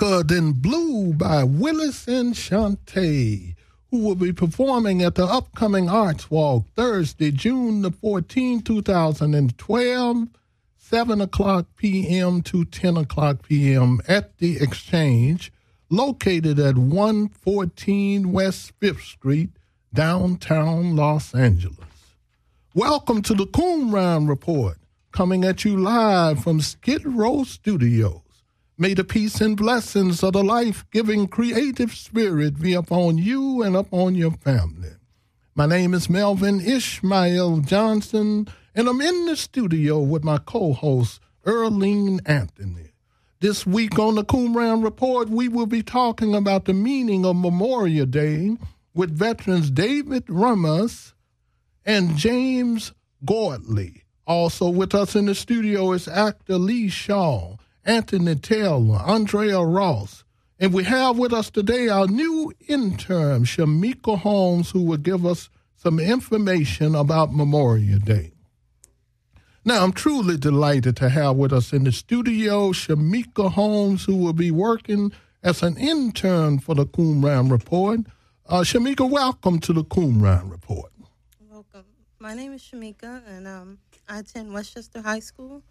Darker Than Blue by Willis and Shantae, who will be performing at the upcoming Arts Walk Thursday, June the 14th, 2012, 7 o'clock p.m. to 10 o'clock p.m. at the Exchange, located at 114 West 5th Street, downtown Los Angeles. Welcome to the Coomran Report, coming at you live from Skid Row Studios. May the peace and blessings of the life-giving creative spirit be upon you and upon your family. My name is Melvin Ishmael Johnson, and I'm in the studio with my co-host, Earlene Anthony. This week on the Coomran Report, we will be talking about the meaning of Memorial Day with veterans David Ramos and James Gordley. Also with us in the studio is actor Lee Shaw, Anthony Taylor, Andrea Ross, and we have with us today our new intern, Shamika Holmes, who will give us some information about Memorial Day. Now, I'm truly delighted to have with us in the studio Shamika Holmes, who will be working as an intern for the Coomran Report. Shamika, welcome to the Coomran Report. Welcome. My name is Shamika, and I attend Westchester High School.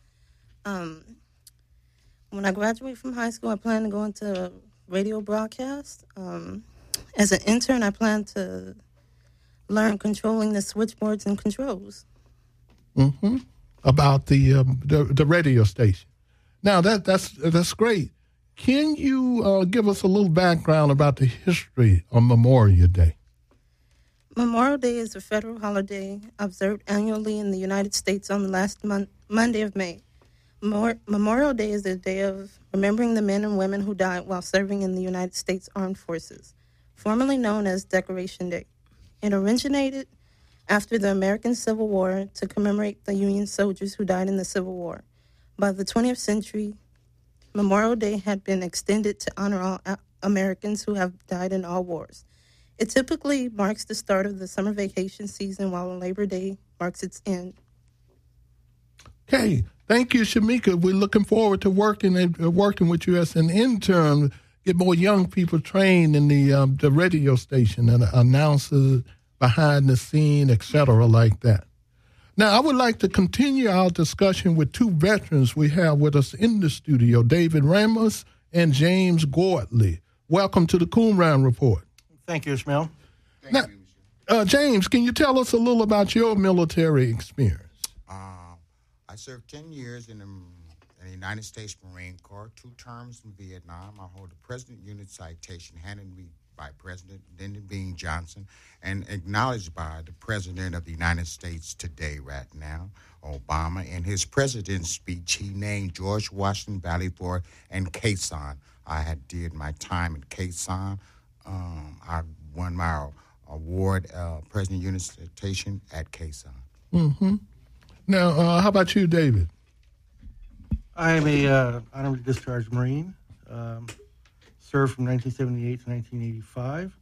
When I graduate from high school, I plan to go into radio broadcast. As an intern, I plan to learn controlling the switchboards and controls. Mm-hmm. About the radio station. Now, that's great. Can you give us a little background about the history of Memorial Day? Memorial Day is a federal holiday observed annually in the United States on the last Monday of May. Memorial Day is a day of remembering the men and women who died while serving in the United States Armed Forces, formerly known as Decoration Day. It originated after the American Civil War to commemorate the Union soldiers who died in the Civil War. By the 20th century, Memorial Day had been extended to honor all Americans who have died in all wars. It typically marks the start of the summer vacation season, while Labor Day marks its end. Okay. Thank you, Shamika. We're looking forward to working with you as an intern, get more young people trained in the radio station and announcers behind the scene, et cetera, like that. Now, I would like to continue our discussion with two veterans we have with us in the studio, David Ramos and James Gordley. Welcome to the Coomran Report. Thank you, Ishmael. Now, James, can you tell us a little about your military experience? I served 10 years in the United States Marine Corps, 2 terms in Vietnam. I hold a President Unit Citation handed me by President Lyndon B. Johnson and acknowledged by the President of the United States today, right now, Obama. In his president's speech, he named George Washington, Valley Forge, and Khe Sanh. I did my time in Khe Sanh. I won my award, President Unit Citation at Khe Sanh. Mm-hmm. Now, how about you, David? I am a honorably discharged Marine. Served from 1978 to 1985.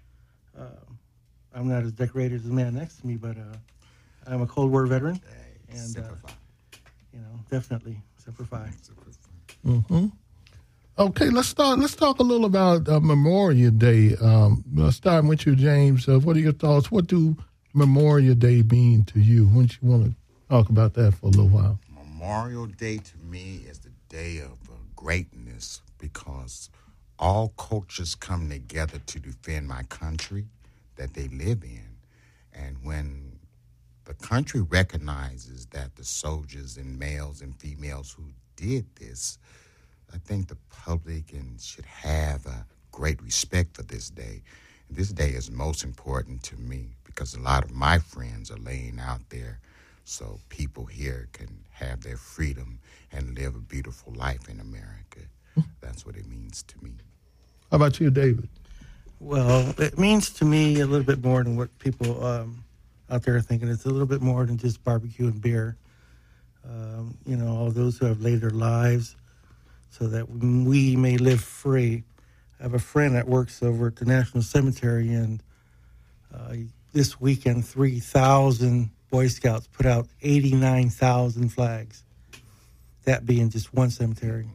I'm not as decorated as the man next to me, but I'm a Cold War veteran, and definitely Semper Fi. Mm-hmm. Okay, let's talk a little about Memorial Day. Starting with you, James. What are your thoughts? What do Memorial Day mean to you? Wouldn't you want to talk about that for a little while? Memorial Day to me is the day of greatness because all cultures come together to defend my country that they live in. And when the country recognizes that the soldiers and males and females who did this, I think the public should have a great respect for this day. And this day is most important to me because a lot of my friends are laying out there so people here can have their freedom and live a beautiful life in America. That's what it means to me. How about you, David? Well, it means to me a little bit more than what people out there are thinking. It's a little bit more than just barbecue and beer. All those who have laid their lives so that we may live free. I have a friend that works over at the National Cemetery, and this weekend, 3,000 Boy Scouts put out 89,000 flags. That being just one cemetery.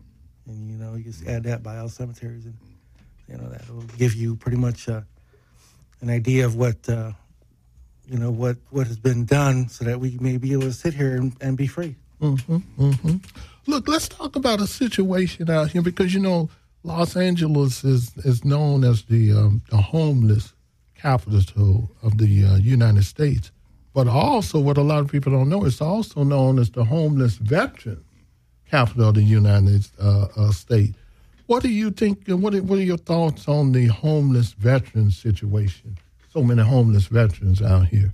And, you just add that by all cemeteries, and, that will give you pretty much an idea of what, what has been done so that we may be able to sit here and be free. Mm-hmm, mm-hmm. Look, let's talk about a situation out here because, Los Angeles is known as the homeless capital of the United States. But also, what a lot of people don't know, it's also known as the homeless veteran capital of the United States. What do you think, what are your thoughts on the homeless veteran situation? So many homeless veterans out here.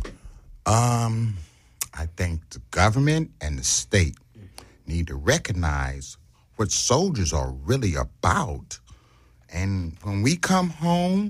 I think the government and the state need to recognize what soldiers are really about. And when we come home,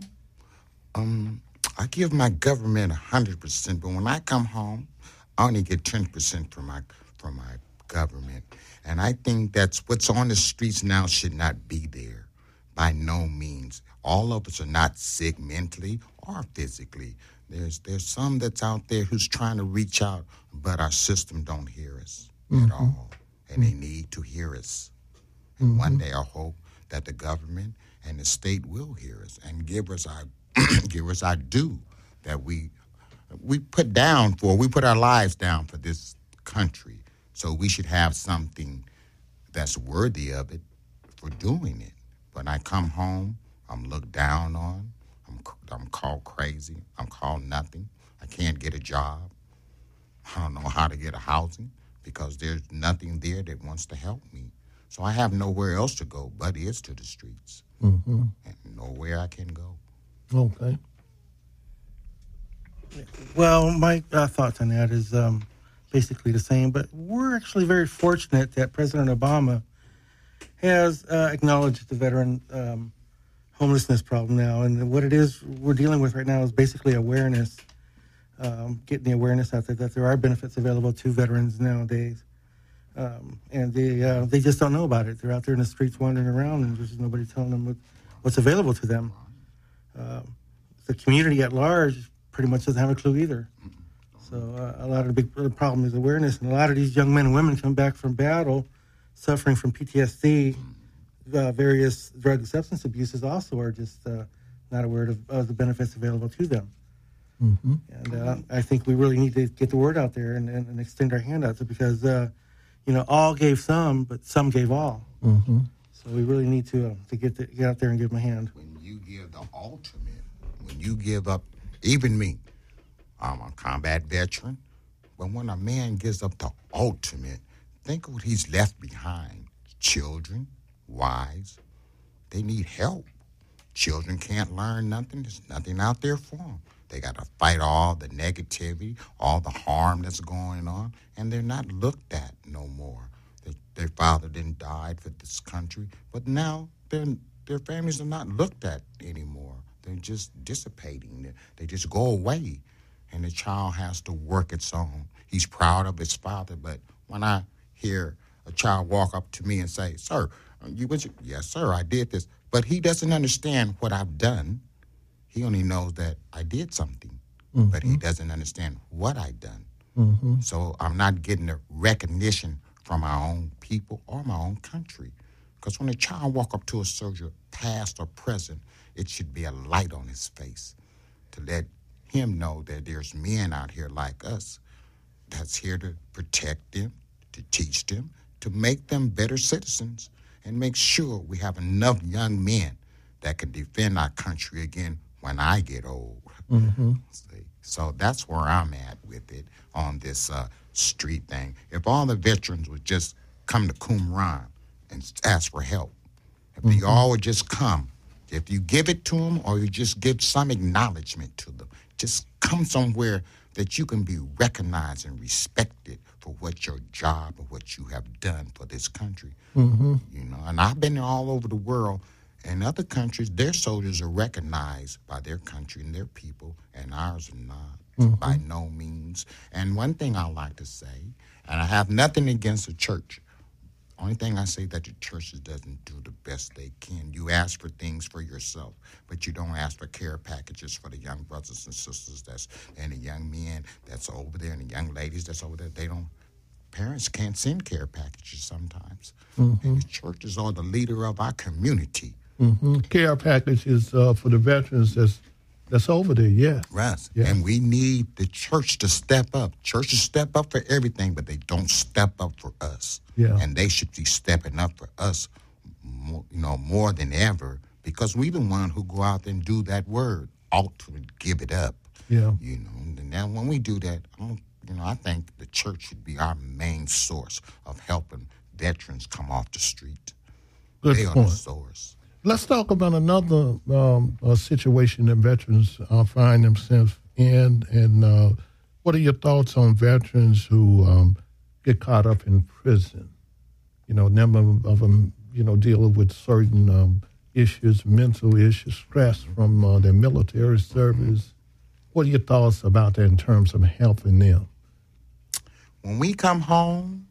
I give my government 100%, but when I come home, I only get 10% from my government. And I think that's what's on the streets now should not be there by no means. All of us are not sick mentally or physically. There's some that's out there who's trying to reach out, but our system don't hear us at all, and they need to hear us. And one day I hope that the government and the state will hear us and give us our due that we put our lives down for this country. So we should have something that's worthy of it for doing it. When I come home, I'm looked down on. I'm called crazy. I'm called nothing. I can't get a job. I don't know how to get a housing because there's nothing there that wants to help me. So I have nowhere else to go but is to the streets. Mm-hmm. And nowhere I can go. Okay. Well, my thoughts on that is basically the same, but we're actually very fortunate that President Obama has acknowledged the veteran homelessness problem now, and what it is we're dealing with right now is basically awareness, getting the awareness out there that there are benefits available to veterans nowadays, and they just don't know about it. They're out there in the streets wandering around, and there's nobody telling them what's available to them. The community at large pretty much doesn't have a clue either. So a lot of the problem is awareness, and a lot of these young men and women come back from battle suffering from PTSD, various drug and substance abuses also are just not aware of the benefits available to them. Mm-hmm. And I think we really need to get the word out there and extend our hand out because, all gave some, but some gave all. Mm-hmm. So we really need to get out there and give them a hand. When you give the ultimate, when you give up, even me, I'm a combat veteran, but when a man gives up the ultimate, think of what he's left behind. Children, wives, they need help. Children can't learn nothing. There's nothing out there for them. They got to fight all the negativity, all the harm that's going on, and they're not looked at no more. Their father didn't die for this country, but now their families are not looked at anymore. They're just dissipating. They just go away, and the child has to work its own. He's proud of his father, but when I hear a child walk up to me and say, "Sir, yes, sir, I did this," but he doesn't understand what I've done. He only knows that I did something, but he doesn't understand what I've done. Mm-hmm. So I'm not getting the recognition from our own people or my own country. Because when a child walk up to a soldier, past or present, it should be a light on his face to let him know that there's men out here like us that's here to protect them, to teach them, to make them better citizens, and make sure we have enough young men that can defend our country again when I get old. Mm-hmm. So that's where I'm at with it on this street thing. If all the veterans would just come to Qumran and ask for help, if they all would just come, if you give it to them or you just give some acknowledgement to them, just come somewhere that you can be recognized and respected for what your job and what you have done for this country. Mm-hmm. And I've been all over the world. In other countries, their soldiers are recognized by their country and their people, and ours are not, by no means. And one thing I like to say, and I have nothing against the church, only thing I say that the churches doesn't do the best they can. You ask for things for yourself, but you don't ask for care packages for the young brothers and sisters and the young men that's over there and the young ladies that's over there. They don't parents can't send care packages sometimes. And the churches are the leader of our community. Care packages for the veterans that's over there, yeah. Right. Yeah. And we need the church to step up. Churches step up for everything, but they don't step up for us. Yeah. And they should be stepping up for us, more than ever, because we the one who go out there and do that word, ought to give it up. Yeah. And now when we do that, I think the church should be our main source of helping veterans come off the street. Good They point. are the source. Let's talk about another situation that veterans find themselves in. And what are your thoughts on veterans who get caught up in prison? A number of them, dealing with certain issues, mental issues, stress from their military service. What are your thoughts about that in terms of helping them? When we come home,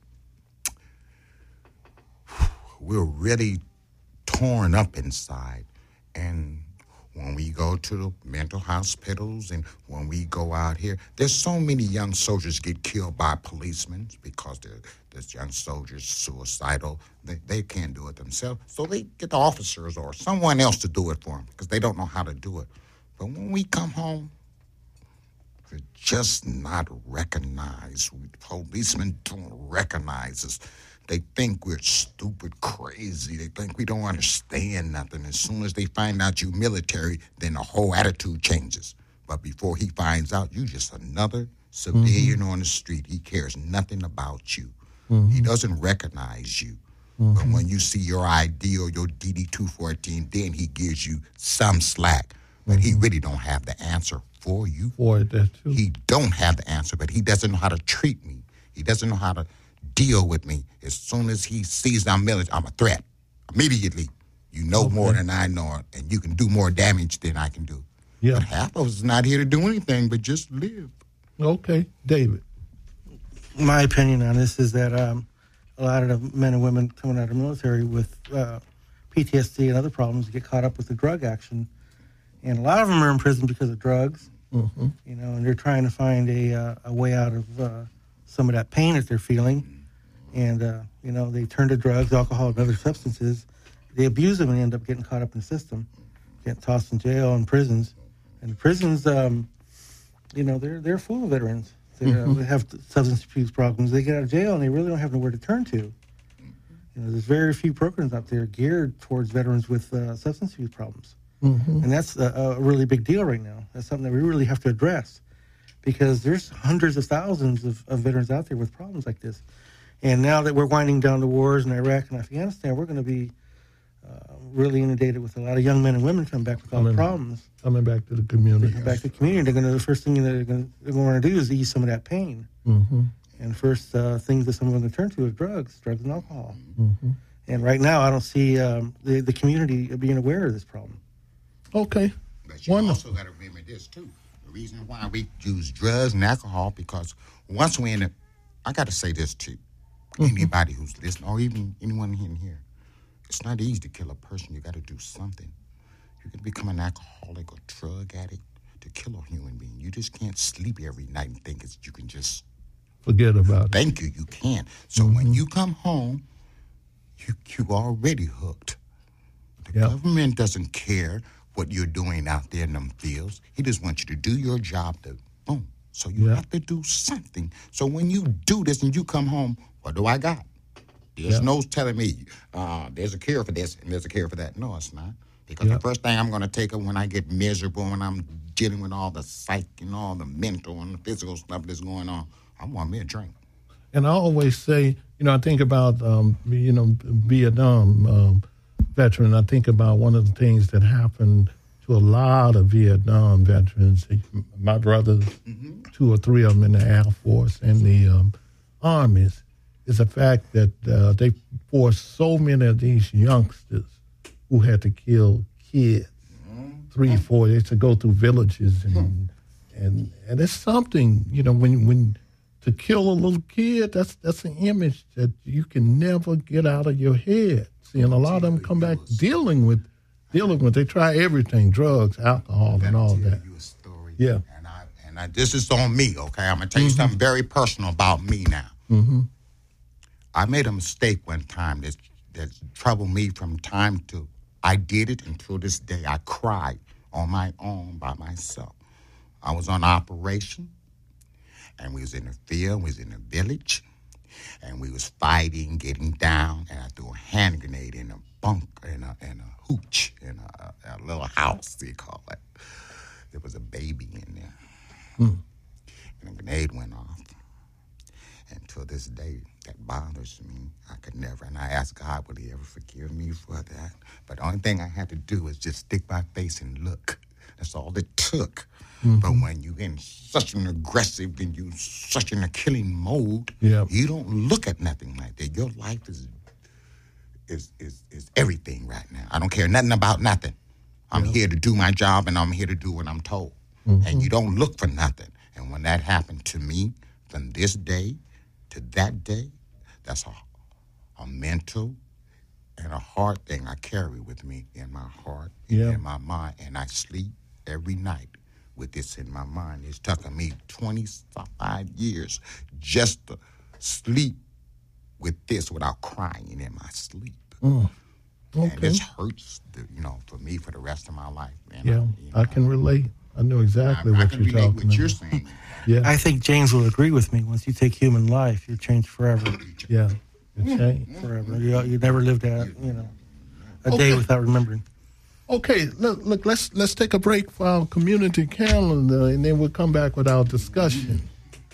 we're really torn up inside. And when we go to the mental hospitals and when we go out here, there's so many young soldiers get killed by policemen because there's young soldiers suicidal. They can't do it themselves. So they get the officers or someone else to do it for them because they don't know how to do it. But when we come home, we're just not recognized. Policemen don't recognize us. They think we're stupid, crazy. They think we don't understand nothing. As soon as they find out you military, then the whole attitude changes. But before he finds out, you just another civilian on the street. He cares nothing about you. He doesn't recognize you. But when you see your ID or your DD-214, then he gives you some slack. But he really don't have the answer for you. For that too. He don't have the answer, but he doesn't know how to treat me. He doesn't know how to deal with me. As soon as he sees I'm military, I'm a threat. Immediately, you know more than I know, and you can do more damage than I can do. Yeah. But half of us is not here to do anything but just live. Okay, David. My opinion on this is that a lot of the men and women coming out of the military with PTSD and other problems get caught up with the drug action. And a lot of them are in prison because of drugs, and they're trying to find a way out of some of that pain that they're feeling. And, they turn to drugs, alcohol, and other substances. They abuse them and end up getting caught up in the system, getting tossed in jail and prisons. And the prisons, they're full of veterans. They have substance abuse problems. They get out of jail and they really don't have nowhere to turn to. There's very few programs out there geared towards veterans with substance abuse problems. And that's a really big deal right now. That's something that we really have to address because there's hundreds of thousands of veterans out there with problems like this. And now that we're winding down the wars in Iraq and Afghanistan, we're going to be really inundated with a lot of young men and women coming back with all the problems. Coming back to the community. Coming back to the community. The first thing they're going to want to do is ease some of that pain. And first things that someone's going to turn to is drugs and alcohol. And right now, I don't see the community being aware of this problem. Okay. But you also got to remember this, too. The reason why we use drugs and alcohol, because once we're in it, I got to say this, too. Anybody who's listening, or even anyone in here, it's not easy to kill a person. You got to do something. You can become an alcoholic or drug addict to kill a human being. You just can't sleep every night and think you can just forget about it. Thank you. You can't. So when you come home, you already hooked. The government doesn't care what you're doing out there in them fields. He just wants you to do your job. Boom. So you have to do something. So when you do this and you come home, what do I got? There's no telling me there's a cure for this and there's a cure for that. No, it's not. Because the first thing I'm going to take up when I get miserable, when I'm dealing with all the psych and all the mental and the physical stuff that's going on, I want me a drink. And I always say, I think about, Vietnam veteran. I think about one of the things that happened to a lot of Vietnam veterans. My brothers, 2 or 3 of them in the Air Force and the armies, is the fact that they forced so many of these youngsters who had to kill kids, 3, 4, they had to go through villages and it's something, when to kill a little kid, that's an image that you can never get out of your head. See, and a lot of them come back dealing with. They try everything, drugs, alcohol, and all that. You a story. Yeah. And this is on me, okay? I'm gonna tell you something very personal about me now. I made a mistake one time that troubled me from time to. I did it until this day. I cried on my own by myself. I was on operation, and we was in the field, we was in the village, and we was fighting, getting down, and I threw a hand grenade in a bunk, in a hooch, in a little house, they call it. There was a baby in there. And a grenade went off. And to this day, that bothers me. I could never. And I asked God, will he ever forgive me for that? But the only thing I had to do was just stick my face and look. That's all it took. But when you're in such an aggressive and you're such in a killing mode, you don't look at nothing like that. Your life is everything right now. I don't care nothing about nothing. I'm here to do my job, and I'm here to do what I'm told. And you don't look for nothing. And when that happened to me, from this day to that day, that's a mental and a heart thing I carry with me in my heart, in my mind. And I sleep every night with this in my mind. It's taken me 25 years just to sleep with this without crying in my sleep. Okay. And this hurts, for me for the rest of my life. And I can relate. I know exactly what you're talking about. What you're saying. I think James will agree with me. Once you take human life, you're changed forever. Yeah, you're changed forever. You never lived a day without remembering. Okay, look. Let's take a break for our community calendar, and then we'll come back with our discussion.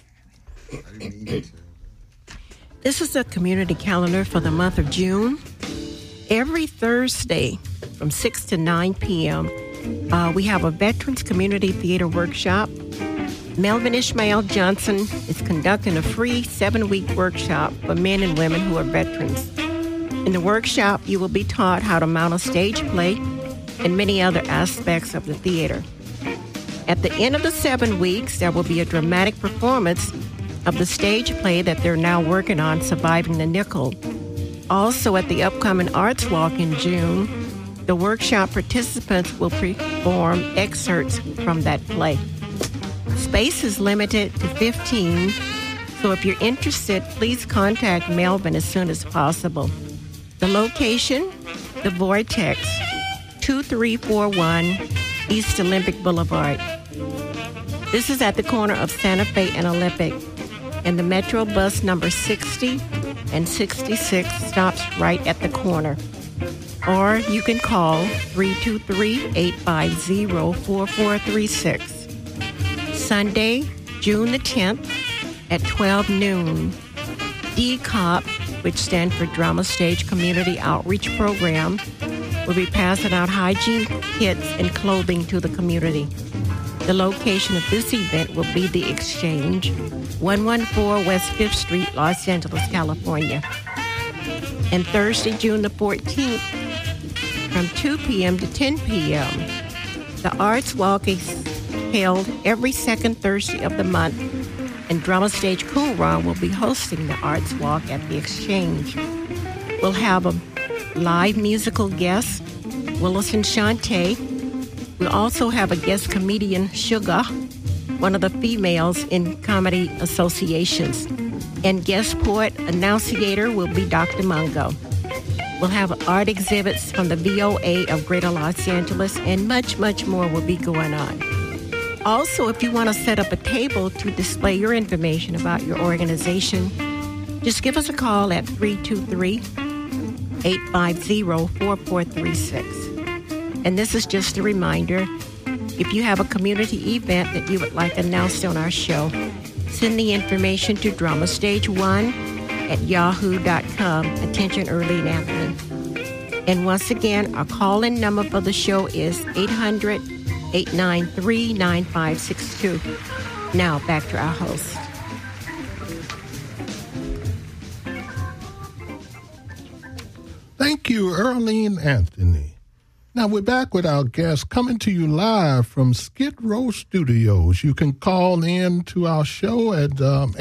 This is a community calendar for the month of June. Every Thursday from 6 to 9 p.m., we have a Veterans Community Theater Workshop. Melvin Ishmael Johnson is conducting a free 7-week workshop for men and women who are veterans. In the workshop, you will be taught how to mount a stage play and many other aspects of the theater. At the end of the 7 weeks, there will be a dramatic performance of the stage play that they're now working on, Surviving the Nickel. Also, at the upcoming Arts Walk in June, the workshop participants will perform excerpts from that play. Space is limited to 15, so if you're interested, please contact Melvin as soon as possible. The location, the Vortex, 2341 East Olympic Boulevard. This is at the corner of Santa Fe and Olympic, and the Metro bus number 60 and 66 stops right at the corner. Or you can call 323-850-4436. Sunday, June the 10th at 12 noon, DCOP, which stands for Drama Stage Community Outreach Program, will be passing out hygiene kits and clothing to the community. The location of this event will be The Exchange, 114 West 5th Street, Los Angeles, California. And Thursday, June the 14th, from 2 p.m. to 10 p.m., the Arts Walk is held every second Thursday of the month, and Drama Stage Qumran will be hosting the Arts Walk at The Exchange. We'll have a live musical guest, Willis and Shantae. We'll also have a guest comedian, Sugar, one of the females in comedy associations. And guest poet annunciator will be Dr. Mungo. We'll have art exhibits from the VOA of Greater Los Angeles, and much, much more will be going on. Also, if you want to set up a table to display your information about your organization, just give us a call at 323-850-4436. And this is just a reminder, if you have a community event that you would like announced on our show, send the information to dramastage1@yahoo.com. Attention early and afternoon. And once again, our call-in number for the show is 800-893-9562. Now, back to our host. Thank you, Earlene Anthony. Now we're back with our guest coming to you live from Skid Row Studios. You can call in to our show at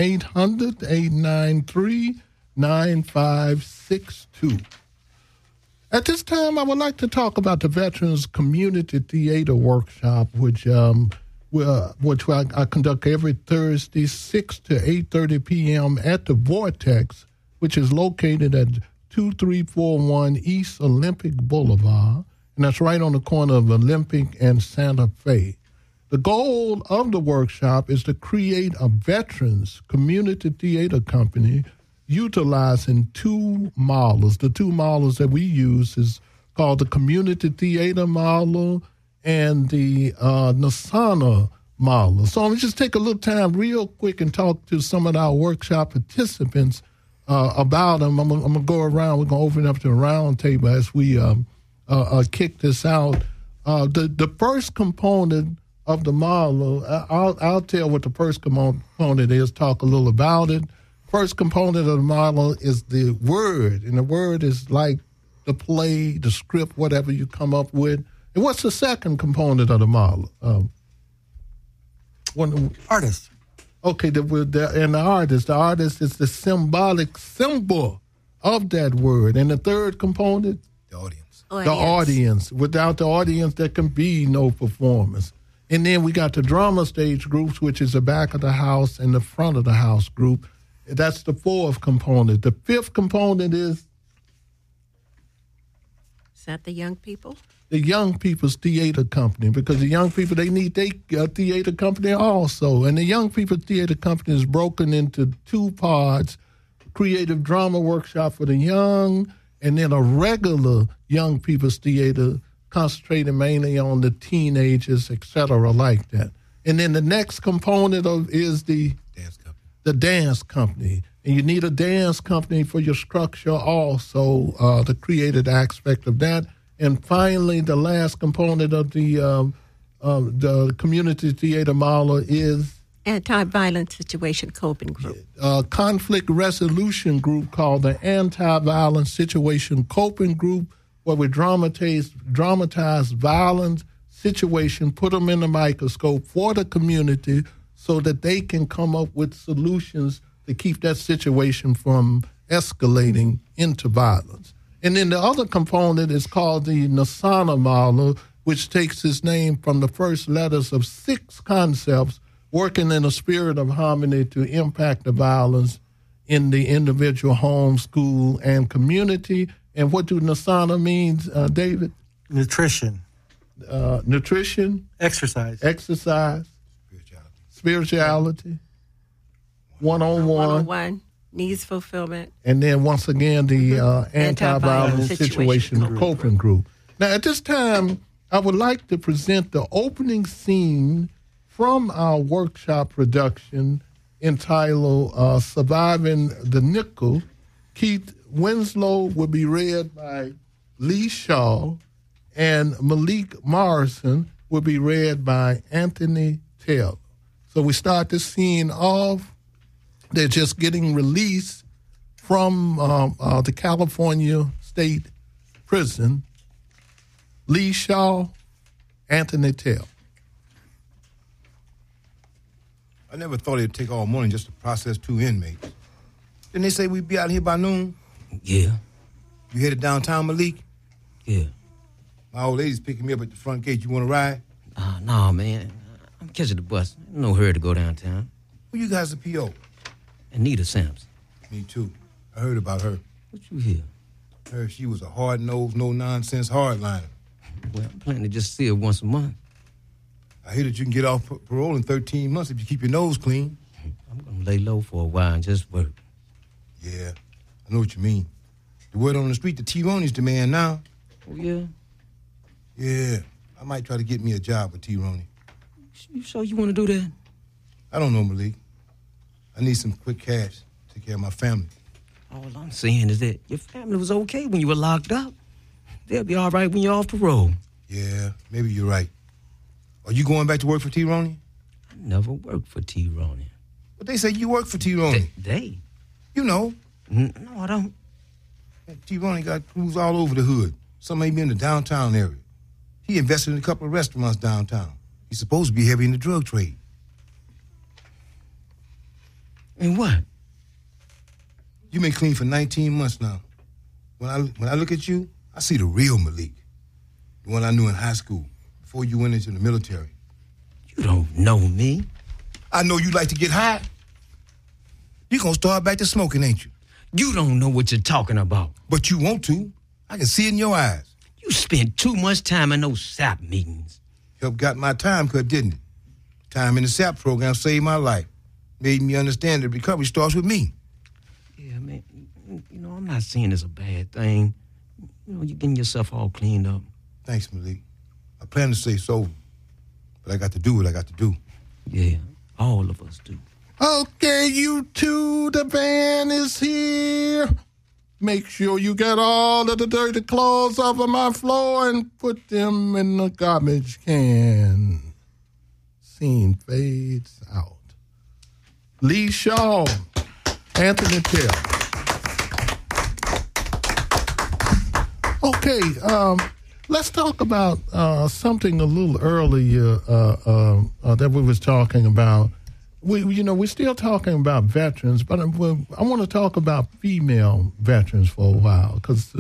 800-893-9562. At this time, I would like to talk about the Veterans Community Theater Workshop, which I conduct every Thursday, 6 to 8:30 p.m. at the Vortex, which is located at 2341 East Olympic Boulevard, and that's right on the corner of Olympic and Santa Fe. The goal of the workshop is to create a veterans community theater company utilizing two models. The two models that we use is called the Community Theater Model and the Nasana Model. So I'm going to just take a little time real quick and talk to some of our workshop participants about them. I'm going to go around. We're going to open up to a round table as we kick this out. The first component of the model, I'll tell what the first component is, talk a little about it. First component of the model is the word, and the word is like the play, the script, whatever you come up with. And what's the second component of the model? Artist. Okay, and the artist. The artist is the symbolic symbol of that word. And the third component? The audience. The audience. Without the audience, there can be no performance. And then we got the drama stage groups, which is the back of the house and the front of the house group. That's the fourth component. The fifth component is? Is that the young people? The young people's theater company, because the young people, they need their theater company also. And the young people's theater company is broken into two parts, creative drama workshop for the young, and then a regular young people's theater concentrated mainly on the teenagers, et cetera, like that. And then the next component is the dance company. And you need a dance company for your structure also, the creative aspect of that. And finally, the last component of the community theater model is Anti-violence situation coping group. Conflict resolution group called the Anti-Violence Situation Coping Group, where we dramatize violence situation, put them in the microscope for the community so that they can come up with solutions to keep that situation from escalating into violence. And then the other component is called the Nasana model, which takes its name from the first letters of 6 concepts working in a spirit of harmony to impact the violence in the individual home, school, and community. And what do Nasana means, David? Nutrition. Nutrition. Exercise. Spirituality. One-on-one. Needs fulfillment. And then once again, the anti-violence situation coping group. Now, at this time, I would like to present the opening scene from our workshop production entitled Surviving the Nickel. Keith Winslow will be read by Lee Shaw, and Malik Morrison will be read by Anthony Taylor. So we start this scene off. They're just getting released from the California State Prison. Lee Shaw, Anthony Taylor. I never thought it'd take all morning just to process 2 inmates. Didn't they say we'd be out here by noon? Yeah. You headed downtown, Malik? Yeah. My old lady's picking me up at the front gate. You want to ride? Nah, man. I'm catching the bus. No hurry to go downtown. Who you guys the P.O.? Anita Sampson. Me too. I heard about her. What you hear? I heard she was a hard-nosed, no-nonsense hardliner. Well, I'm planning to just see her once a month. I hear that you can get off parole in 13 months if you keep your nose clean. I'm going to lay low for a while and just work. Yeah, I know what you mean. The word on the street, the T-Roney's the man now. Oh, yeah? Yeah, I might try to get me a job with T-Roney. You sure you want to do that? I don't know, Malik. I need some quick cash to take care of my family. All I'm saying is that your family was okay when you were locked up. They'll be all right when you're off parole. Yeah, maybe you're right. Are you going back to work for T-Roney? I never worked for T-Roney. But they say you work for T-Roney. They? You know. No, I don't. T-Roney got crews all over the hood. Some may be in the downtown area. He invested in a couple of restaurants downtown. He's supposed to be heavy in the drug trade. And what? You been clean for 19 months now. When I look at you, I see the real Malik. The one I knew in high school, before you went into the military. You don't know me. I know you like to get high. You gonna start back to smoking, ain't you? You don't know what you're talking about. But you want to. I can see it in your eyes. You spend too much time in those SAP meetings. Help got my time cut, didn't it? Time in the SAP program saved my life. Made me understand that recovery starts with me. Yeah, man. You know, I'm not saying it's a bad thing. You know, you're getting yourself all cleaned up. Thanks, Malik. I plan to stay sober, but I got to do what I got to do. Yeah, all of us do. Okay, you two, the van is here. Make sure you get all of the dirty clothes off of my floor and put them in the garbage can. Scene fades out. Lee Shaw, Anthony Tell. Okay, let's talk about something a little earlier that we was talking about. We're still talking about veterans, but I want to talk about female veterans for a while because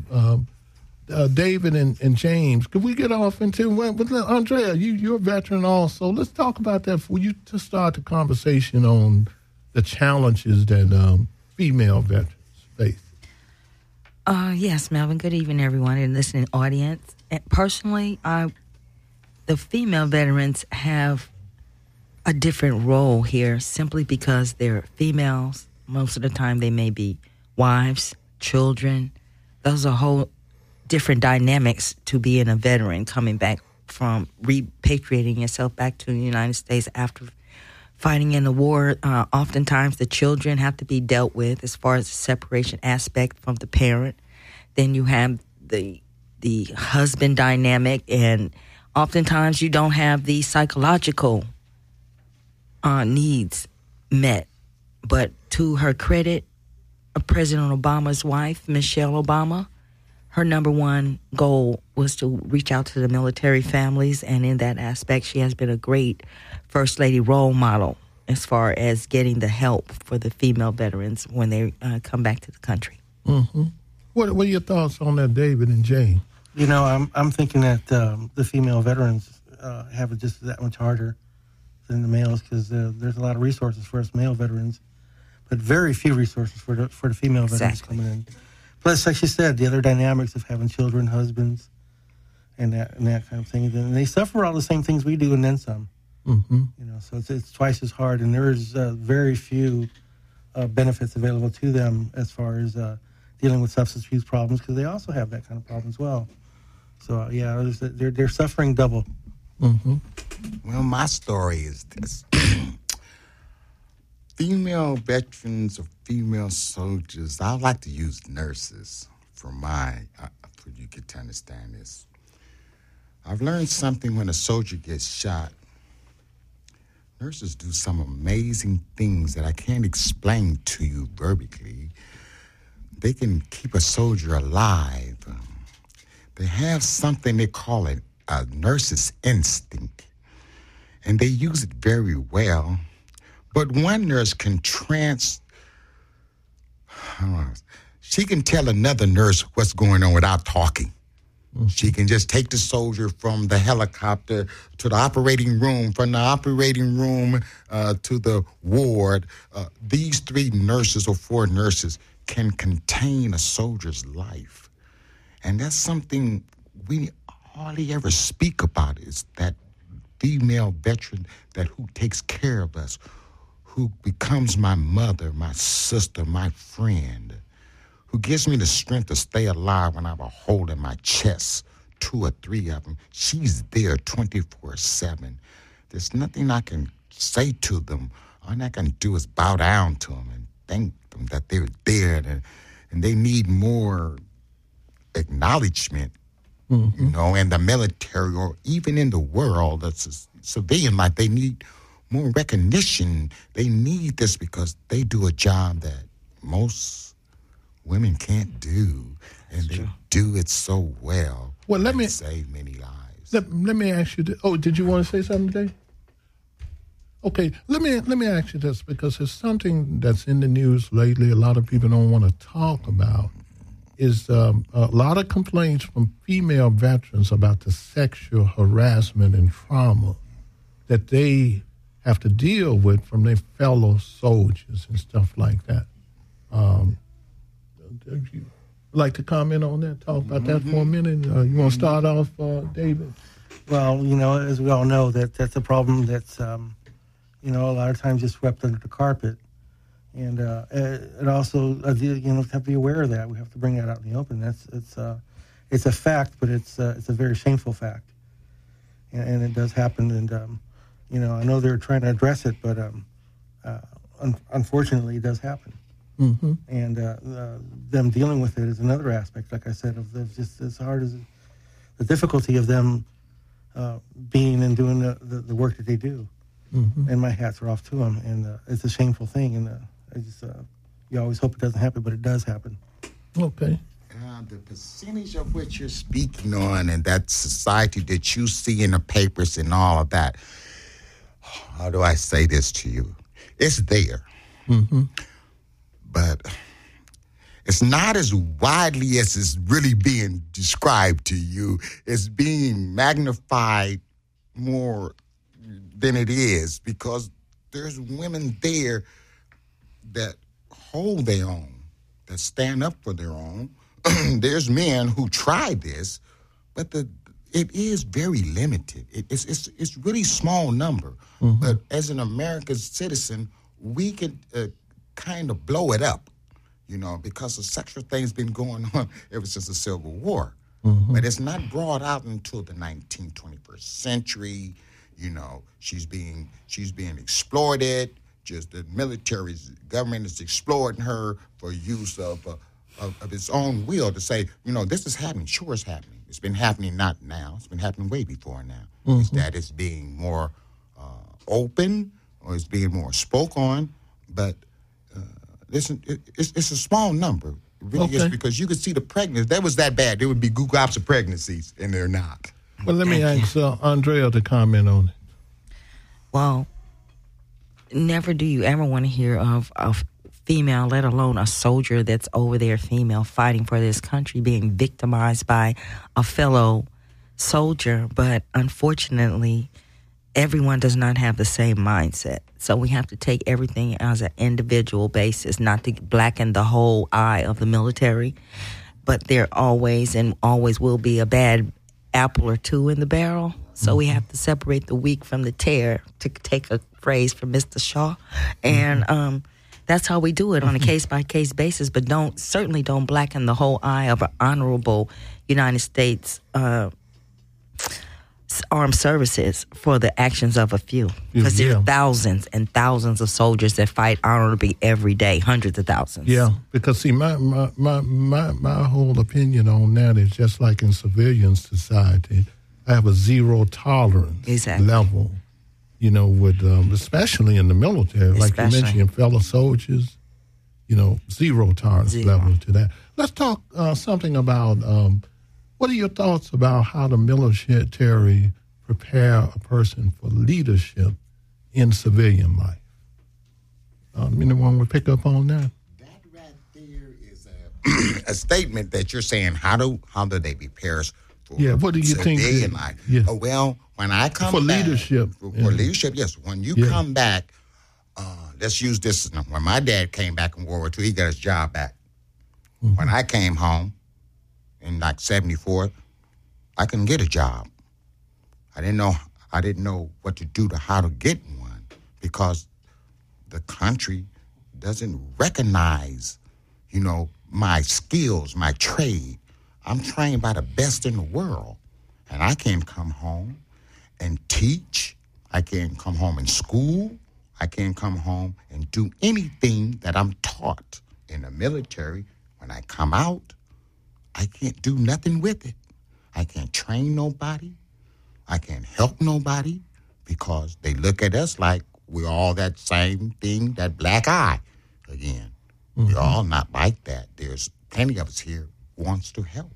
David and James, could we get off into Andrea? You're a veteran also. Let's talk about that for you to start the conversation on the challenges that female veterans face. Yes, Melvin. Good evening, everyone in the listening audience. And personally, the female veterans have a different role here simply because they're females. Most of the time they may be wives, children. Those are whole different dynamics to being a veteran, coming back from repatriating yourself back to the United States after fighting in the war. Oftentimes the children have to be dealt with as far as the separation aspect from the parent. Then you have the husband dynamic, and oftentimes you don't have the psychological needs met. But to her credit, President Obama's wife, Michelle Obama, her number one goal was to reach out to the military families, and in that aspect, she has been a great First Lady role model as far as getting the help for the female veterans when they come back to the country. Mm-hmm. What are your thoughts on that, David and Jane? You know, I'm thinking that the female veterans have it just that much harder than the males because there's a lot of resources for us male veterans, but very few resources for the female veterans coming in. Plus, like she said, the other dynamics of having children, husbands, and that kind of thing. And they suffer all the same things we do and then some. Mm-hmm. You know, so it's twice as hard, and there's very few benefits available to them as far as dealing with substance abuse problems because they also have that kind of problem as well. So yeah, they're suffering double. Mm-hmm. Well, my story is this. Female veterans or female soldiers, I like to use nurses for you get to understand this. I've learned something when a soldier gets shot. Nurses do some amazing things that I can't explain to you verbally. They can keep a soldier alive. They have something they call it a nurse's instinct, and they use it very well. But one nurse can she can tell another nurse what's going on without talking. Mm-hmm. She can just take the soldier from the helicopter to the operating room, from the operating room to the ward. These 3 nurses or 4 nurses can contain a soldier's life. And that's something we hardly ever speak about, is that female veteran who takes care of us, who becomes my mother, my sister, my friend, who gives me the strength to stay alive when I have a hole in my chest, 2 or 3 of them. She's there 24/7. There's nothing I can say to them. All I can do is bow down to them and thank them that they're there, and they need more acknowledgement, mm-hmm. you know, in the military or even in the world. That's a civilian life. They need more recognition. They need this because they do a job that most women can't do, and they do it so well. Well, let me save many lives. Let me ask you. Did you want to say something today? Okay, let me ask you this, because it's something that's in the news lately. A lot of people don't want to talk about. Is a lot of complaints from female veterans about the sexual harassment and trauma that they have to deal with from their fellow soldiers and stuff like that. Would you like to comment on that? Talk about that for a minute. You want to start off, David? Well, as we all know, that's a problem that's, a lot of times just swept under the carpet. And it also, have to be aware of that. We have to bring that out in the open. It's a fact, but it's a very shameful fact. And it does happen. And, I know they're trying to address it, but unfortunately it does happen. Mm-hmm. And them dealing with it is another aspect, like I said, of just as hard as the difficulty of them being and doing the work that they do. Mm-hmm. And my hats are off to them. And it's a shameful thing. And you always hope it doesn't happen, but it does happen. Okay. The percentage of what you're speaking on and that society that you see in the papers and all of that, how do I say this to you? It's there. Mm-hmm. But it's not as widely as it's really being described to you. It's being magnified more than it is because there's women there that hold their own, that stand up for their own. There's men who try this, but it is very limited. It's really small number. Mm-hmm. But as an American citizen, we can kind of blow it up, because the sexual thing's been going on ever since the Civil War. Mm-hmm. But it's not brought out until the 21st century. She's being exploited. Just the government is exploiting her for use of its own will to say, this is happening. Sure, it's happening. It's been happening not now. It's been happening way before now. Mm-hmm. It's that it's being more open or it's being more spoke on. But listen, it's a small number. It really is because you could see the pregnancy. If that was that bad, there would be groups of pregnancies, and they're not. Well, let me ask Andrea to comment on it. Well, never do you ever want to hear of a female, let alone a soldier that's over there, female, fighting for this country, being victimized by a fellow soldier. But unfortunately, everyone does not have the same mindset. So we have to take everything as an individual basis, not to blacken the whole eye of the military. But there always and always will be a bad apple or two in the barrel. So we have to separate the wheat from the tare, to take a phrase from Mr. Shaw. And that's how we do it on a case-by-case basis. But certainly don't blacken the whole eye of an honorable United States armed services for the actions of a few. Because there are thousands and thousands of soldiers that fight honorably every day, hundreds of thousands. Yeah, because see, my whole opinion on that is just like in civilian society, I have a zero tolerance level, with especially in the military, like you mentioned, fellow soldiers, zero tolerance level to that. Let's talk something about what are your thoughts about how the military prepare a person for leadership in civilian life? Anyone would pick up on that? That right there is a statement that you're saying. How do they prepare us for what do you civilian think? Life? Yeah. Well, when I come for back, leadership, for leadership, yes. When you come back, let's use this. When my dad came back in World War II, he got his job back. Mm-hmm. When I came home in 74, I couldn't get a job. I didn't know what to do how to get one because the country doesn't recognize, my skills, my trade. I'm trained by the best in the world, and I can't come home and teach. I can't come home and school. I can't come home and do anything that I'm taught in the military. When I come out, I can't do nothing with it. I can't train nobody. I can't help nobody because they look at us like we're all that same thing, that black eye again. Mm-hmm. We're all not like that. There's plenty of us here who wants to help.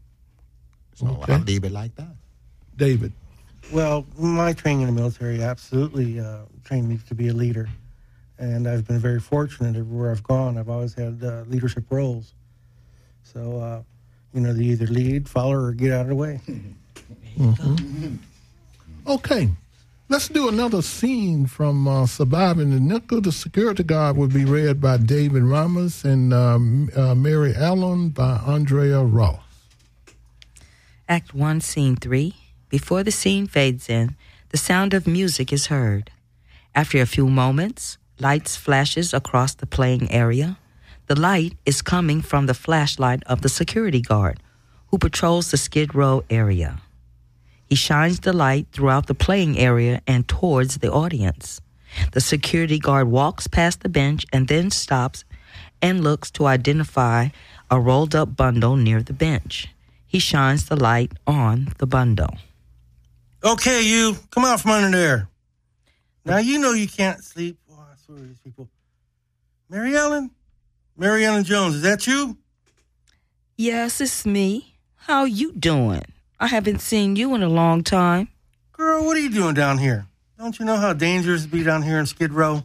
So I'll leave it like that. David. Well, my training in the military absolutely trained me to be a leader. And I've been very fortunate everywhere I've gone. I've always had leadership roles. So, they either lead, follow, or get out of the way. Mm-hmm. Okay. Let's do another scene from Surviving the Nickel. The Security Guard will be read by David Ramos and Mary Ellen by Andrea Ross. Act 1, Scene 3. Before the scene fades in, the sound of music is heard. After a few moments, lights flashes across the playing area. The light is coming from the flashlight of the security guard, who patrols the Skid Row area. He shines the light throughout the playing area and towards the audience. The security guard walks past the bench and then stops and looks to identify a rolled-up bundle near the bench. He shines the light on the bundle. Okay, you, come out from under there. Now, you know you can't sleep. Oh, I swear to these people. Mary Ellen Jones, is that you? Yes, it's me. How you doing? I haven't seen you in a long time. Girl, what are you doing down here? Don't you know how dangerous it be down here in Skid Row?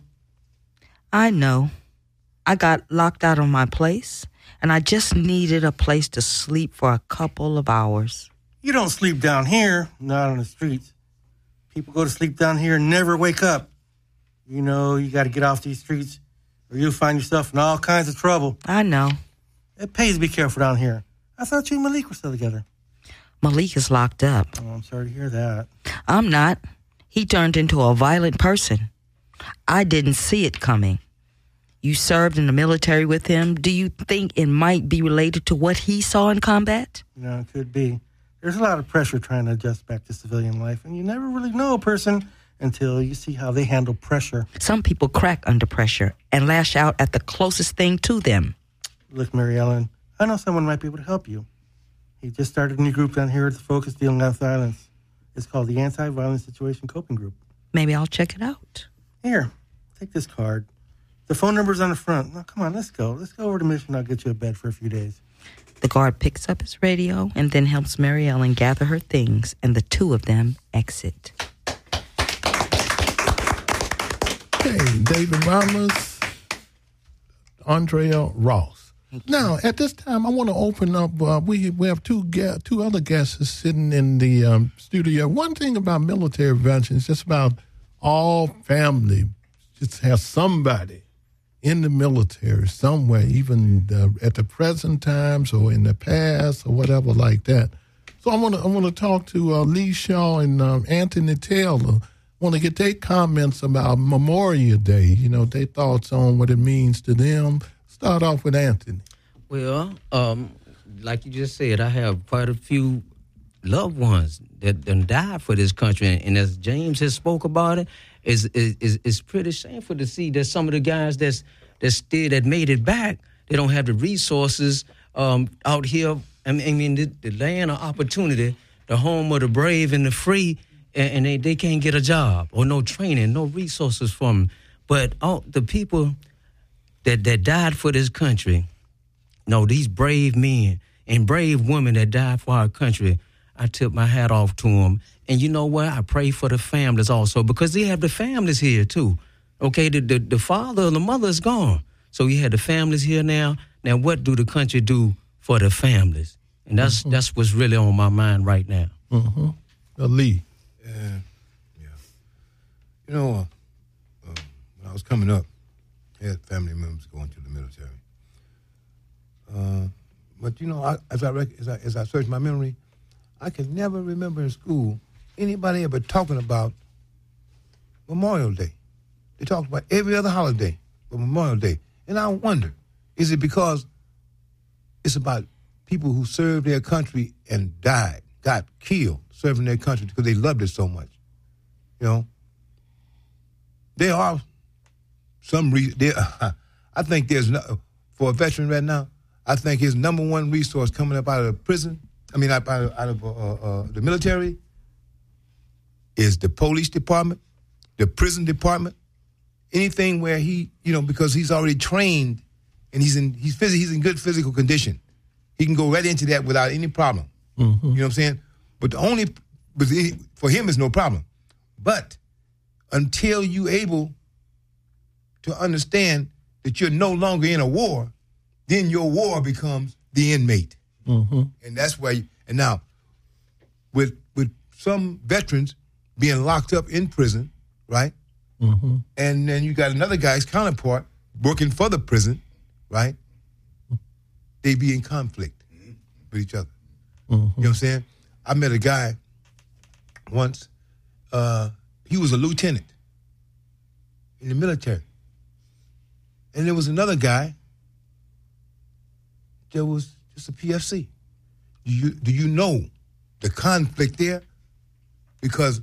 I know. I got locked out of my place, and I just needed a place to sleep for a couple of hours. You don't sleep down here, not on the streets. People go to sleep down here and never wake up. You know, you got to get off these streets or you'll find yourself in all kinds of trouble. I know. It pays to be careful down here. I thought you and Malik were still together. Malik is locked up. Oh, I'm sorry to hear that. I'm not. He turned into a violent person. I didn't see it coming. You served in the military with him. Do you think it might be related to what he saw in combat? No, it could be. There's a lot of pressure trying to adjust back to civilian life, and you never really know a person until you see how they handle pressure. Some people crack under pressure and lash out at the closest thing to them. Look, Mary Ellen, I know someone might be able to help you. He just started a new group down here at the Focus dealing with violence. It's called the Anti-Violence Situation Coping Group. Maybe I'll check it out. Here, take this card. The phone number's on the front. Now, come on, let's go. Let's go over to Mission. I'll get you a bed for a few days. The guard picks up his radio and then helps Mary Ellen gather her things, and the two of them exit. Okay, David Ramos, Andrea Ross. Now, at this time, I want to open up. We have two other guests sitting in the studio. One thing about military veterans, just about all family, just have somebody in the military somewhere, even at the present times or in the past or whatever like that. So I want to talk to Lee Shaw and Anthony Taylor. I want to get their comments about Memorial Day. You know, their thoughts on what it means to them. Start off with Anthony. Well, like you just said, I have quite a few loved ones that done died for this country, and as James has spoke about it, it's pretty shameful to see that some of the guys that made it back, they don't have the resources out here. I mean, the land of opportunity, the home of the brave and the free, and they can't get a job or no training, no resources from them. But all the people that died for this country, no, these brave men and brave women that died for our country, I tip my hat off to them. And you know what? I pray for the families also, because they have the families here too. Okay, the father and the mother is gone. So you have the families here now. Now, what do the country do for the families? And that's what's really on my mind right now. Mm-hmm. Lee. Yeah. You know, when I was coming up, I had family members going to the military. But, you know, as I search my memory, I can never remember in school anybody ever talking about Memorial Day. They talked about every other holiday but Memorial Day. And I wonder, is it because it's about people who served their country and died, got killed serving their country because they loved it so much? You know? There are some reason. I think there's, for a veteran right now, I think his number one resource coming up out of prison, out of the military, is the police department, the prison department, anything where he, you know, because he's already trained and he's in good physical condition. He can go right into that without any problem. Mm-hmm. You know what I'm saying? But for him, it's no problem. But until you're able to understand that you're no longer in a war, then your war becomes the inmate. Mm-hmm. And that's why, and now, with some veterans, being locked up in prison, right? Mm-hmm. And then you got another guy's counterpart working for the prison, right? They be in conflict with each other. Mm-hmm. You know what I'm saying? I met a guy once. He was a lieutenant in the military. And there was another guy that was just a PFC. Do you know the conflict there? Because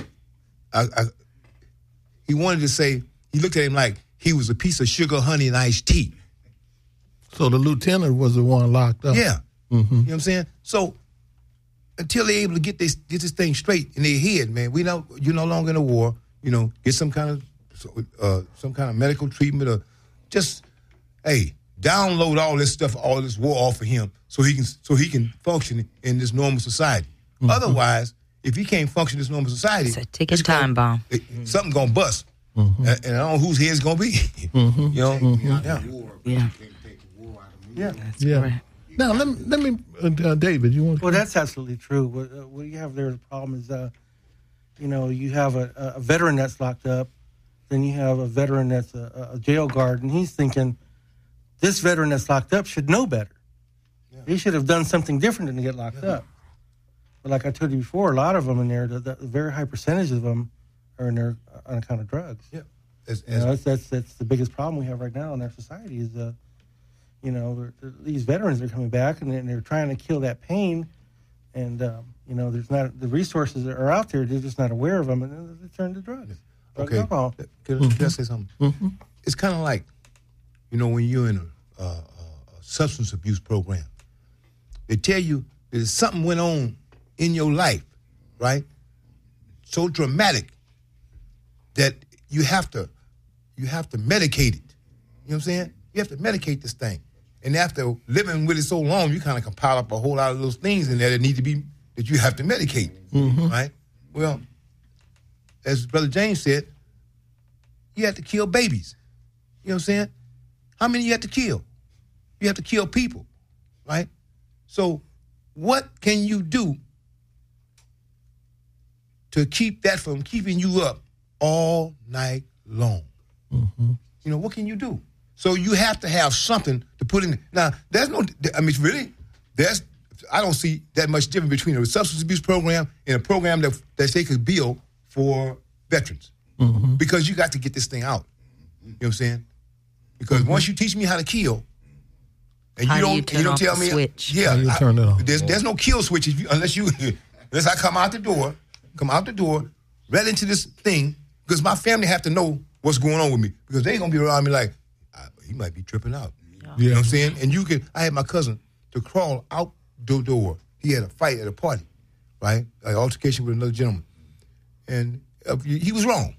he wanted to say, he looked at him like he was a piece of sugar, honey, and iced tea. So the lieutenant was the one locked up. Yeah. Mm-hmm. You know what I'm saying? So until they're able to get this thing straight in their head, man, you're no longer in a war. You know, get some kind of medical treatment, or just, hey, download all this stuff, all this war off of him, so he can function in this normal society. Mm-hmm. Otherwise, if he can't function in this normal society, it's a ticking time bomb. Something gonna bust, and I don't know whose head's gonna be. Mm-hmm. You know, Yeah. Yeah. Correct. Now let me, David, you want? Well, that's absolutely true. What you have there, the problem is, you have a veteran that's locked up, then you have a veteran that's a jail guard, and he's thinking, this veteran that's locked up should know better. Yeah. He should have done something different than to get locked up. But like I told you before, a lot of them in there, the very high percentage of them are in there on account of drugs. Yeah, that's the biggest problem we have right now in our society is, these veterans are coming back and they're trying to kill that pain, and there's not the resources that are out there. They're just not aware of them, and they turn to drugs. Okay, alcohol. Can I say something? Mm-hmm. It's kind of like, when you're in a substance abuse program, they tell you that something went on in your life, right? So dramatic that you have to medicate it. You know what I'm saying? You have to medicate this thing. And after living with it so long, you kind of compile up a whole lot of those things in there that you have to medicate, right? Well, as Brother James said, you have to kill babies. You know what I'm saying? How many you have to kill? You have to kill people, right? So what can you do to keep that from keeping you up all night long? Mm-hmm. What can you do? So you have to have something to put in. Now, I don't see that much difference between a substance abuse program and a program that they could build for veterans. Mm-hmm. Because you got to get this thing out. You know what I'm saying? Because once you teach me how to kill, and you don't tell me, switch? Yeah, how you turn it off? There's no kill switch unless I come out the door, right into this thing, because my family have to know what's going on with me, because they gonna be around me like, he might be tripping out. Yeah. You know what I'm saying? And I had my cousin to crawl out the door. He had a fight at a party, right? An altercation with another gentleman, and he was wrong,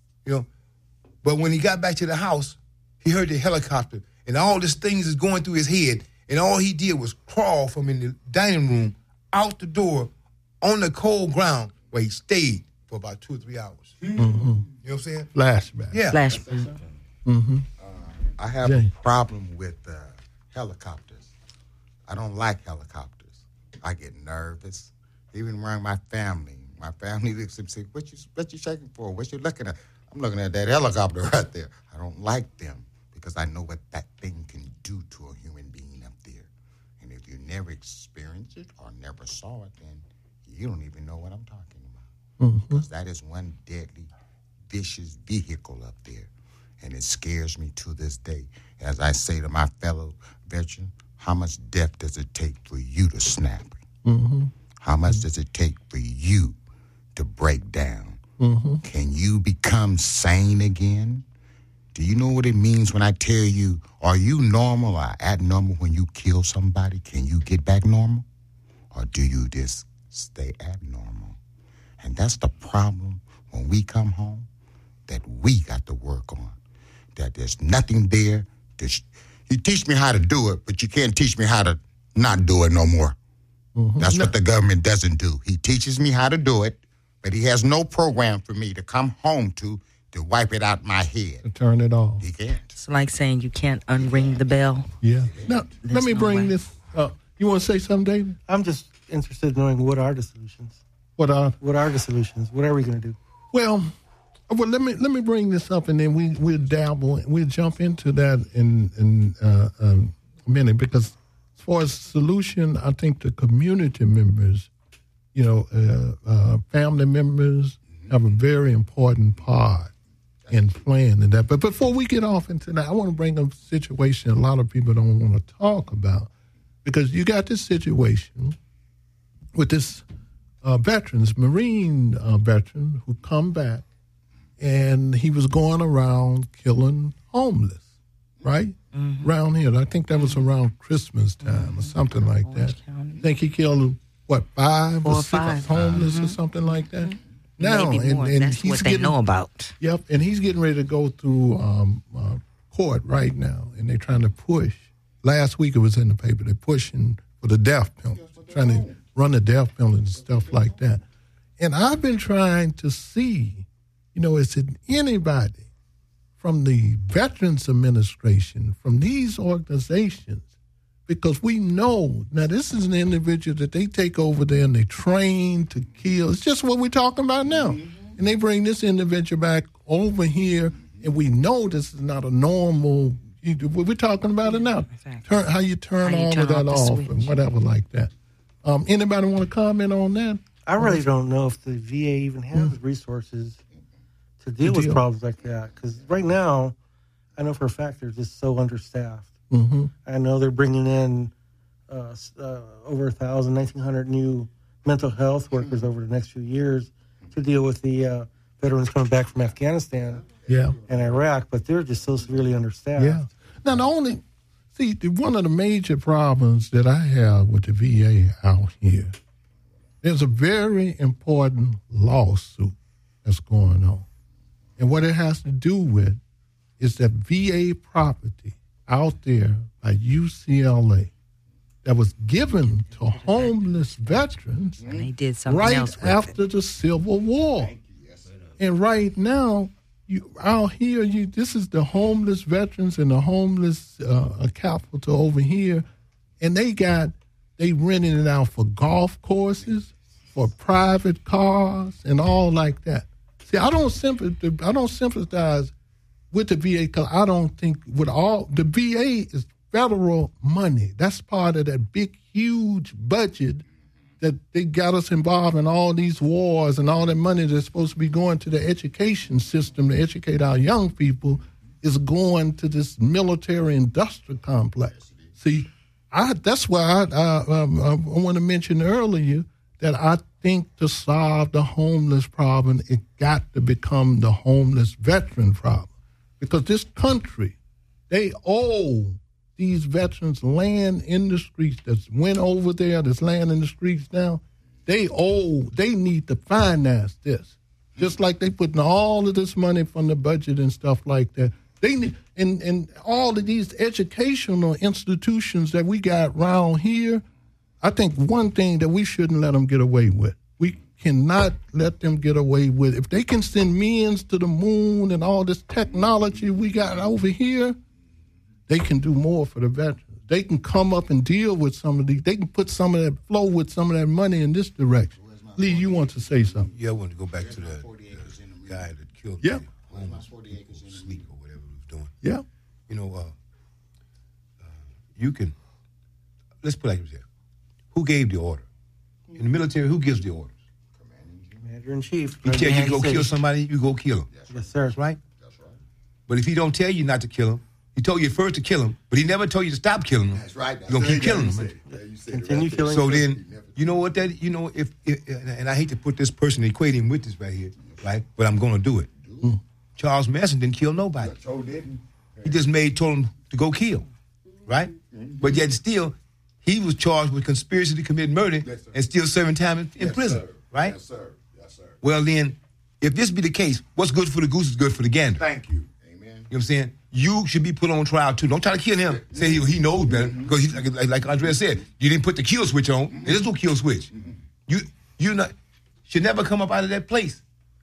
But when he got back to the house, he heard the helicopter, and all these things is going through his head, and all he did was crawl from in the dining room out the door on the cold ground, where he stayed for about 2 or 3 hours. Mm-hmm. You know what I'm saying? Flashback. Yeah. Flashback. Mm-hmm. I have a problem with helicopters. I don't like helicopters. I get nervous. Even around my family. My family looks and say, what you shaking for? What you looking at? I'm looking at that helicopter right there. I don't like them because I know what that thing can do to a human being up there. And if you never experienced it or never saw it, then you don't even know what I'm talking about. Mm-hmm. Because that is one deadly, vicious vehicle up there. And it scares me to this day. As I say to my fellow veteran, how much death does it take for you to snap? Mm-hmm. How much does it take for you to break down? Mm-hmm. Can you become sane again? Do you know what it means when I tell you, are you normal or abnormal when you kill somebody? Can you get back normal? Or do you just stay abnormal? And that's the problem when we come home that we got to work on. That there's nothing there. You teach me how to do it, but you can't teach me how to not do it no more. Mm-hmm. That's what the government doesn't do. He teaches me how to do it, but he has no program for me to come home to wipe it out my head. To turn it off. He can't. It's like saying you can't unring the bell. Yeah. Now, let me bring this up. You want to say something, David? I'm just interested in knowing what are the solutions. What are the solutions? What are we going to do? Well, let me bring this up, and then we'll jump into that in a minute, because as far as solution, I think the community members, family members have a very important part in playing in that. But before we get off into that, I want to bring up a situation a lot of people don't want to talk about, because you got this situation with this Marine veteran who come back, and he was going around killing homeless, right? Mm-hmm. Around here. I think that was around Christmas time or something like that. I think he killed, 5 or 6 homeless or something like that? Now, maybe more. And that's he's what they know about. Yep, and he's getting ready to go through court right now, and they're trying to push. Last week it was in the paper. They're pushing for the death penalty, trying to run the death penalty and stuff like that. And I've been trying to see, is it anybody from the Veterans Administration, from these organizations, because we know, now this is an individual that they take over there and they train to kill. It's just what we're talking about now. Mm-hmm. And they bring this individual back over here, and we know this is not a normal, we're talking about it now. Exactly. How you turn all of that off and whatever like that. Anybody want to comment on that? I really don't know if the VA even has resources to deal with problems like that. Because right now, I know for a fact they're just so understaffed. Mm-hmm. I know they're bringing in over 1,900 new mental health workers over the next few years to deal with the veterans coming back from Afghanistan and Iraq, but they're just so severely understaffed. Yeah. Now, one of the major problems that I have with the VA out here, there's a very important lawsuit that's going on. And what it has to do with is that VA property out there by UCLA that was given to homeless veterans and they did something right else with after the Civil War. And right now, out here, this is the homeless veterans and the homeless capital over here, and they renting it out for golf courses, for private cars, and all like that. See, I don't sympathize with the VA, because I don't think the VA is federal money. That's part of that big, huge budget that they got us involved in all these wars, and all that money that's supposed to be going to the education system to educate our young people is going to this military-industrial complex. See, that's why I want to mention earlier that I think to solve the homeless problem, it got to become the homeless veteran problem. Because this country, they owe these veterans land in the streets that's went over there, that's land in the streets now. They need to finance this. Just like they putting all of this money from the budget and stuff like that. They need, and all of these educational institutions that we got around here, I think one thing that we shouldn't let them get away with. We cannot let them get away with. If they can send millions to the moon and all this technology we got over here, they can do more for the veterans. They can come up and deal with some of these. They can put some of that flow with some of that money in this direction. Lee, you want to say something? Yeah, I want to go back to the guy that killed the homeless people, sleep or whatever he was doing. Yeah. You can, let's put it like this. Who gave the order? In the military, who gives the orders? Commander-in-Chief. He tell you to go kill somebody, you go kill him. Yes, sir. That's right? That's right. But if he don't tell you not to kill him, he told you first to kill him, but he never told you to stop killing him. That's right. You're going to keep killing him. Continue killing so him. Then, you know what that, if and I hate to put this person, equate him with this right here, right? But I'm going to do it. Charles Manson didn't kill nobody. He just told him to go kill, right? But yet still, he was charged with conspiracy to commit murder and still serving time in prison, right? Yes, sir. Yes, sir. Well, then, if this be the case, what's good for the goose is good for the gander. Thank you. Amen. You know what I'm saying? You should be put on trial, too. Don't try to kill him. Say he knows better. Because, like Andrea said, you didn't put the kill switch on. There's no kill switch. You should never come up out of that place.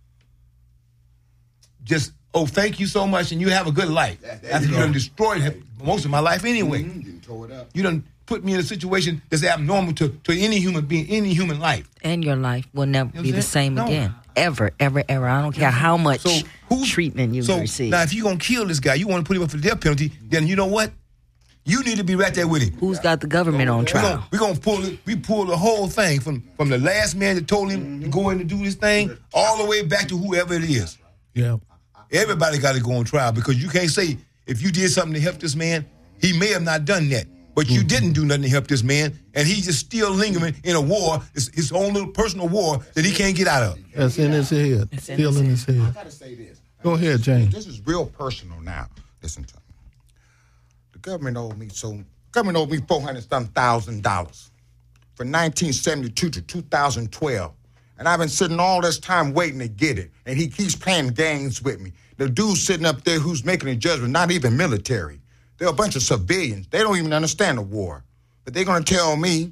Just, thank you so much, and you have a good life. After you done destroyed most of my life anyway. You tore it up. You done put me in a situation that's abnormal to any human being, any human life. And your life will never You know be what I'm the saying? same No. again. Ever, ever, ever. I don't care how much treatment you receive. Now, if you're going to kill this guy, you want to put him up for the death penalty, then you know what? You need to be right there with him. Who's got the government on trial? We're gonna pull the whole thing from the last man that told him to go in and do this thing all the way back to whoever it is. Yeah. Everybody got to go on trial because you can't say if you did something to help this man, he may have not done that, but you didn't do nothing to help this man, and he's just still lingering in a war, his own little personal war that he can't get out of. That's in his head. Still in his head. I gotta say this. Go ahead, James. This is real personal now. Listen to me. The government owed me $400,000 from 1972 to 2012. And I've been sitting all this time waiting to get it. And he keeps playing games with me. The dude sitting up there who's making a judgment, not even military. They're a bunch of civilians. They don't even understand the war. But they're going to tell me,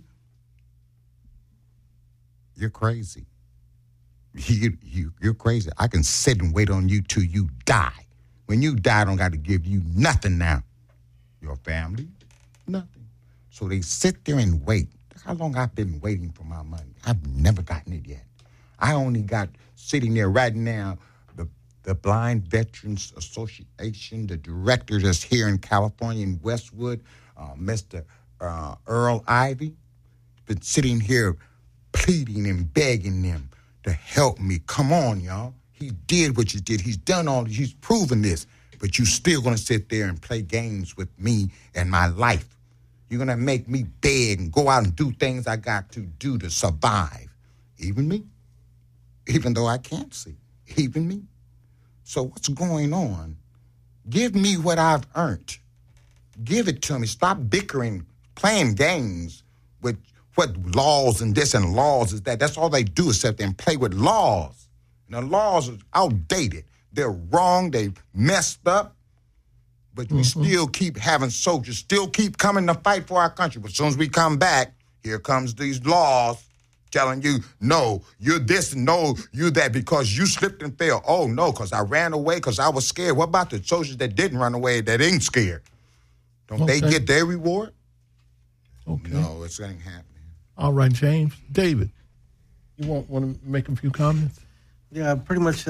you're crazy. You're crazy. I can sit and wait on you till you die. When you die, I don't got to give you nothing now. Your family, nothing. So they sit there and wait. How long I've been waiting for my money? I've never gotten it yet. I only got sitting there right now, the Blind Veterans Association, the director that's here in California in Westwood, Mr. Earl Ivy, been sitting here pleading and begging them to help me. Come on, y'all. He did what you did. He's done all this. He's proven this. But you still going to sit there and play games with me and my life. You're going to make me beg and go out and do things I got to do to survive. Even me. Even though I can't see. Even me. So what's going on? Give me what I've earned. Give it to me. Stop bickering, playing games with what laws and this and laws is that. That's all they do is sit there and play with laws. And the laws are outdated. They're wrong. They messed up. But we still keep having soldiers, still keep coming to fight for our country. But as soon as we come back, here comes these laws telling you, no, you're this, no, you're that, because you slipped and fell. Oh, no, because I ran away because I was scared. What about the soldiers that didn't run away, that ain't scared? Don't they get their reward? Okay. No, it's ain't happening. All right, James. David, you want to make a few comments? Yeah, pretty much,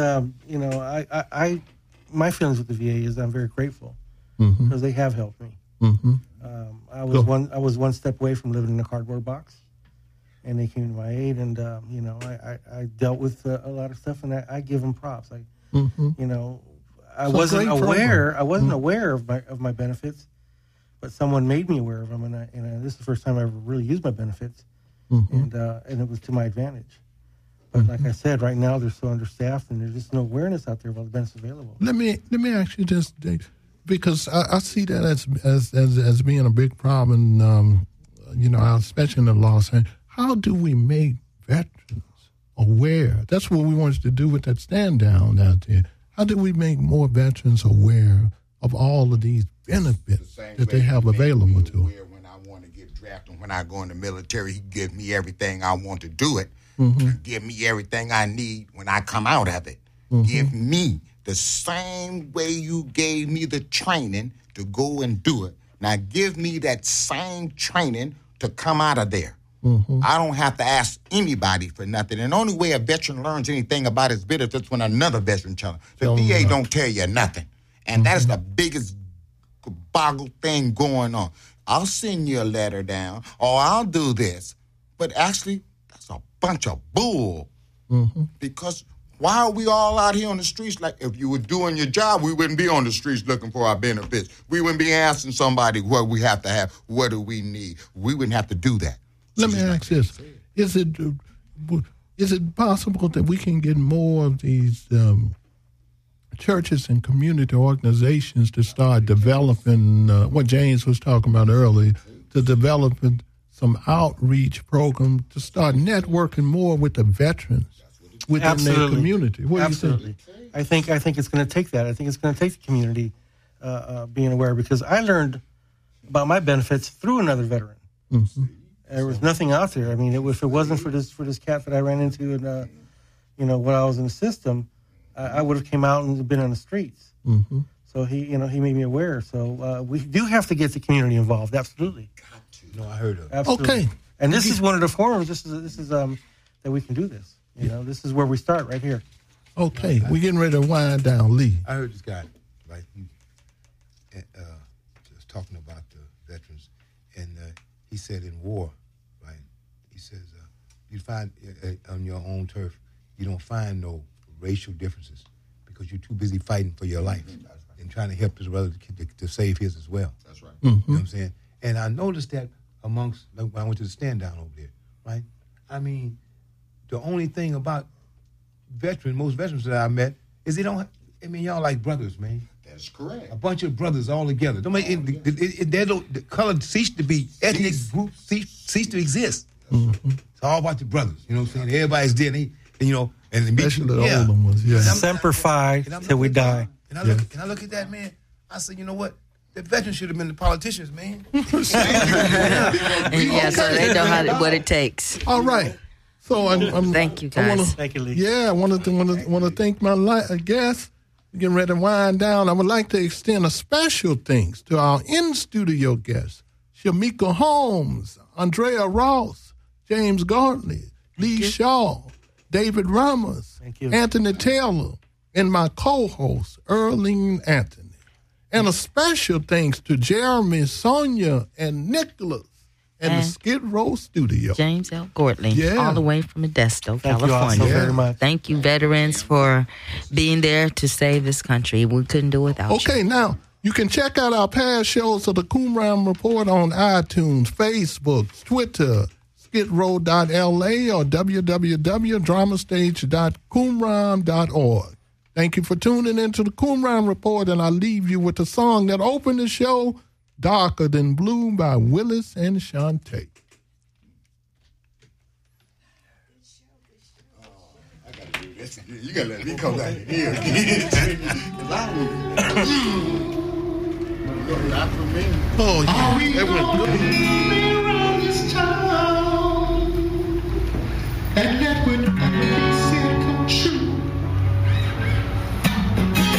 my feelings with the VA is I'm very grateful because they have helped me. I was one step away from living in a cardboard box, and they came to my aid, and I dealt with a lot of stuff, and I give them props. I wasn't aware of my benefits, but someone made me aware of them, and this is the first time I ever really used my benefits, and it was to my advantage. But like I said, right now they're so understaffed, and there's just no awareness out there about the benefits available. Let me ask you this, Dave, because I see that as being a big problem. Especially in the law. Saying, how do we make veterans aware? That's what we wanted to do with that stand down out there. How do we make more veterans aware of all of these benefits that they have available to them? When I want to get drafted, when I go in the military, he gives me everything I want to do it. Give me everything I need when I come out of it. Give me the same way you gave me the training to go and do it. Now give me that same training to come out of there. I don't have to ask anybody for nothing. And the only way a veteran learns anything about his benefits when another veteran tells him. The VA don't tell you nothing. And that is the biggest boggle thing going on. I'll send you a letter down, or I'll do this. But actually, that's a bunch of bull. Because why are we all out here on the streets? Like, if you were doing your job, we wouldn't be on the streets looking for our benefits. We wouldn't be asking somebody what we have to have, what do we need. We wouldn't have to do that. Let me ask this. Is it possible that we can get more of these churches and community organizations to start developing what James was talking about earlier, to develop some outreach program to start networking more with the veterans within their community? What do you think? I think it's going to take that. I think it's going to take the community being aware, because I learned about my benefits through another veteran. There was nothing out there. I mean, if it wasn't for this cat that I ran into, and when I was in the system, I would have came out and been on the streets. So he made me aware. So we do have to get the community involved. Absolutely. No, I heard of it. Absolutely. Okay. And this is one of the forums. This is that we can do this. You know, this is where we start right here. Okay, we're getting ready to wind down, Lee. I heard this guy, right? He just talking about the veterans, and he said in war, right? He says you find on your own turf, you don't find no racial differences because you're too busy fighting for your life and trying to help his brother to save his as well. That's right. Mm-hmm. You know what I'm saying? And I noticed that amongst when I went to the stand down over there, right? I mean, the only thing about most veterans that I met, is they don't. I mean, y'all like brothers, man. That's correct. A bunch of brothers all together. Don't make the color cease to be ethnic groups cease to exist. It's all about the brothers. You know what I'm saying? Everybody's there, and Especially the older ones, yeah. Semper Fi till we die. And I look at that, man. I said, you know what? The veterans should have been the politicians, man. So they know what it takes. All right. So thank you, guys. Thank you, Lee. Yeah, I want to thank my guests. Getting ready to wind down. I would like to extend a special thanks to our in-studio guests, Shamika Holmes, Andrea Ross, James Gartley, Lee Shaw, David Ramos, Anthony Taylor, and my co-host, Earlene Anthony. And a special thanks to Jeremy, Sonia, and Nicholas and the Skid Row studio. James L. Gordley, all the way from Modesto, Thank California. you all so very much. Thank you, veterans, for being there to save this country. We couldn't do it without you. Okay, now, you can check out our past shows of the Qumran Report on iTunes, Facebook, Twitter, skidrow.la, or www.dramastage.qumran.org. Thank you for tuning into the Qumran Report, and I leave you with the song that opened the show, Darker Than Blue by Willis and Shantae. I gotta do this again. You gotta let me come back here again. Oh, yeah. That went good.